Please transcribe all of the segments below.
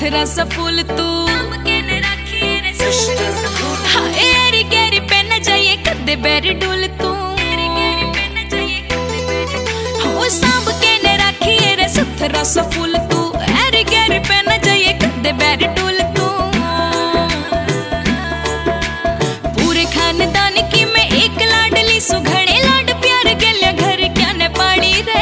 सुथरा सा फूल तू हाय गैरी पे न जाइए कदे बैरी डोल तू हो सांभ के न रखिए रे सुथरा सा फूल तू एरी गैरी पे न जाइए कदे बैरी डोल तू पूरे खानदान की मैं एक लाडली सुघड़े लाड प्यार गेल्या घर क्या ने पाड़ी रे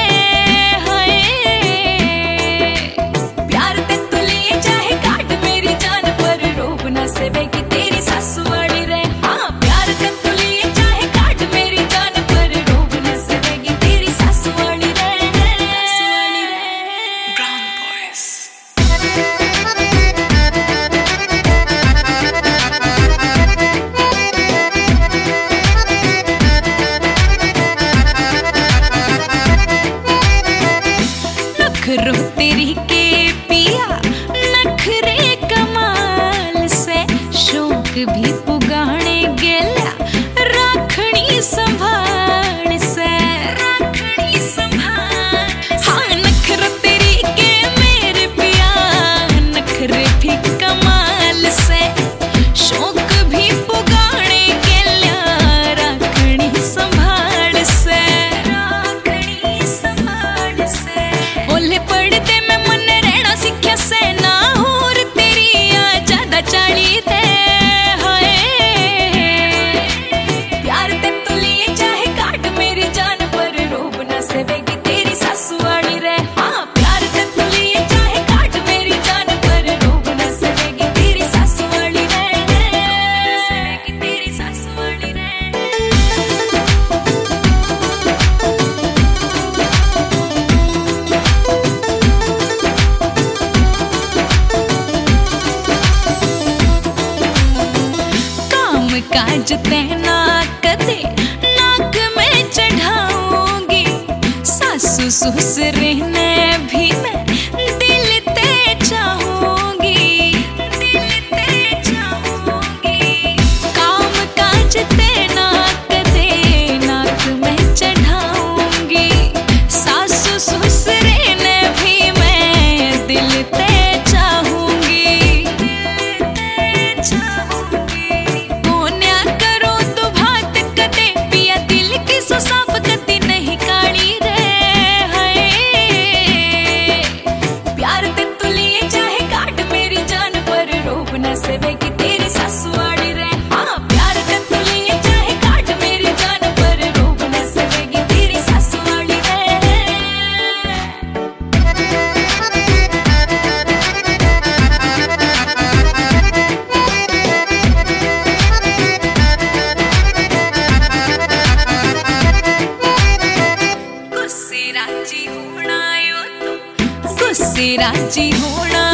नखरो तेरी के पिया नखरे कमाल से शौक भी पुगाने गेला राखणी संभाल से हाँ नखरो तेरी के मेरे पिया नखरे भी कमाल से शौक भी पुगाने गेला राखणी संभाल से बोले पढ़ते मैं मन रहना सीख्या से ना होर तेरी आ ज्यादा चाली थे हाय प्यार ते तू लिए चाहे काट मेरी जान पर रोब न सवेगी तेरी सासू वाली रे हाँ प्यार ते तू लिए चाहे काट मेरी जान पर रोब न सवेगी तेरी सासू वाली रे तेरी सासू वाली रे काज तेना कदे नाक में चढ़ाऊंगी सासू ससुर ने भी मैं दिल ते चाहूंगी काम काज तेना कदे नाक में चढ़ाऊंगी सासू ससुर ने भी मैं दिल ते राजी होना